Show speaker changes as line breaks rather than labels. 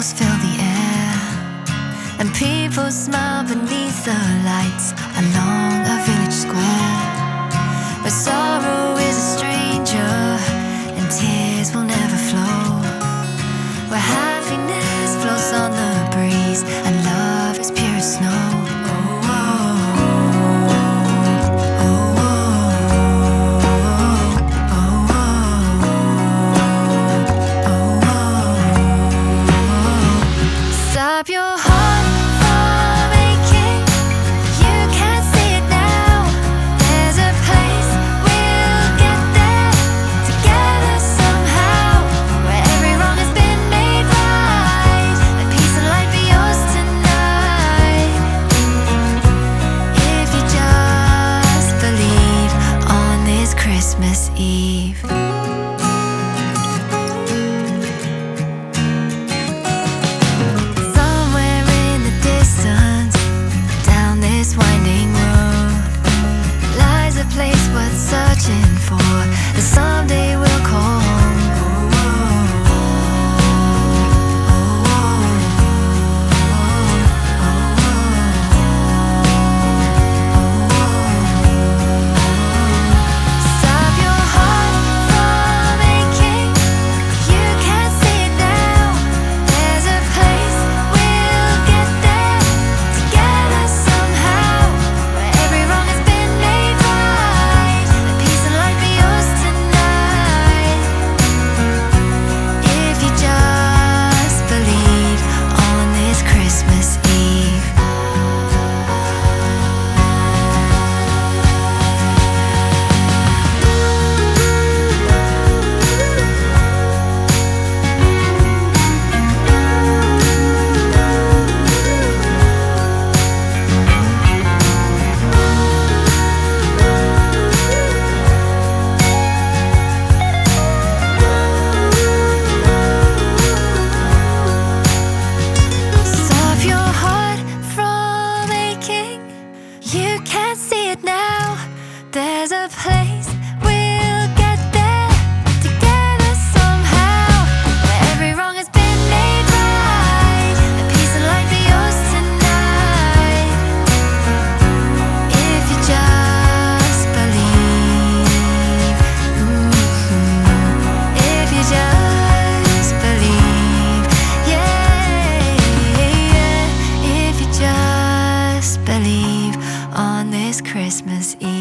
candles fill the air, and people smile beneath the lights along a village square, where sorrow is a stranger and tears will never flow, where happiness floats on the breeze and love is pure as snow. Stop your heart from aching. You can't see it now. There's a place we'll get there together somehow, where every wrong has been made right. Let peace and light be yours tonight. If you just believe on this Christmas Eve. Winding road lies a place worth searching for, that someday we'll call home. Stop your heart from aching. You can't see it now. There's a place we'll get there together somehow. You can't see it now. There's a place we'll get there together somehow, where every wrong has been made right. Let peace and light be yours tonight. If you just believe, if you just believe, yeah, if you just believe on this Christmas Eve.